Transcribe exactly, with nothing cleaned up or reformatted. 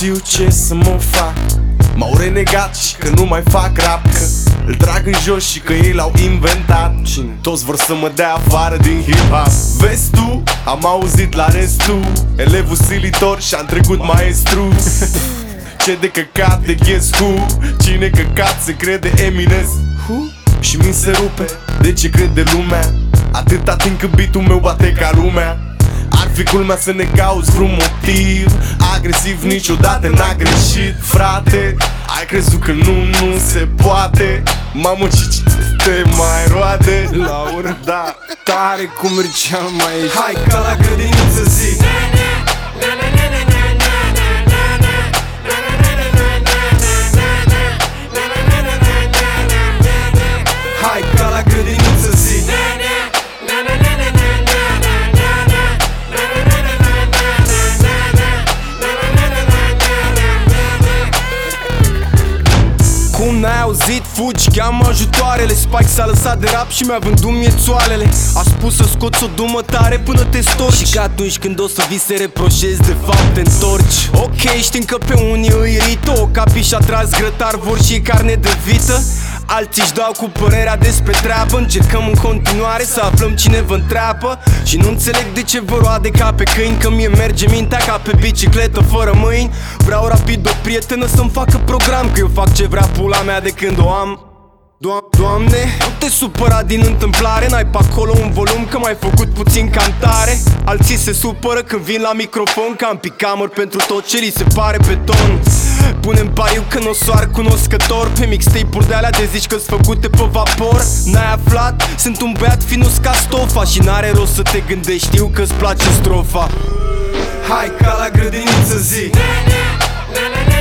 știu ce să mă fac. M-au renegat și că nu mai fac rap, că îl trag în jos și că ei l-au inventat. Cine? Toți vor să mă dea afară din hip-hop. Vezi tu, am auzit la restul, elevul silitor și-a trecut maestru. Ce de căcat de Guess Who? Cine căcat se crede Eminence? Și mi se rupe de ce crede lumea, atâta timp cât beat-ul meu bate ca lumea. Ar fi culmea să ne cauți vreun motiv, agresiv niciodată n-a greșit, frate. Ai crezut că nu, nu se poate. Mamă, ce te mai roade la ură, da. Tare cum mergeam aici. Hai ca la grădiniță zic. Hai ca la grădiniță zic. Cum n-ai auzit, fugi, cheamă ajutoarele. Spike s-a lăsat de rap și mi-a vândut mie țoalele. A spus să scoți o dumă tare până te storci, și că atunci când o să vi se reproșezi, de fapt te întorci. Ok, știm că pe unii îi irită o capișa tras grătar, vor și carne de vită. Alții își dau cu părerea despre treabă. Încercăm în continuare să aflăm cine vă întreabă. Și nu înțeleg de ce vă roade ca pe câini, că mie merge mintea ca pe bicicletă fără mâini. Vreau rapid o prietenă să-mi facă program, că eu fac ce vrea pula mea de când o am. Doamne, nu te supăra din întâmplare, n-ai pe acolo un volum că m-ai făcut puțin cantare. Alții se supără când vin la microfon, că am picamăr pentru tot ce li se pare beton. Punem pariu că n-o soar cunoscător pe mixtape-uri de alea de zici că-s făcute pe vapor. N-ai aflat? Sunt un băiat finus ca stofa și n-are rost să te gândești, știu că-ți place strofa. Hai ca la grădiniță zi.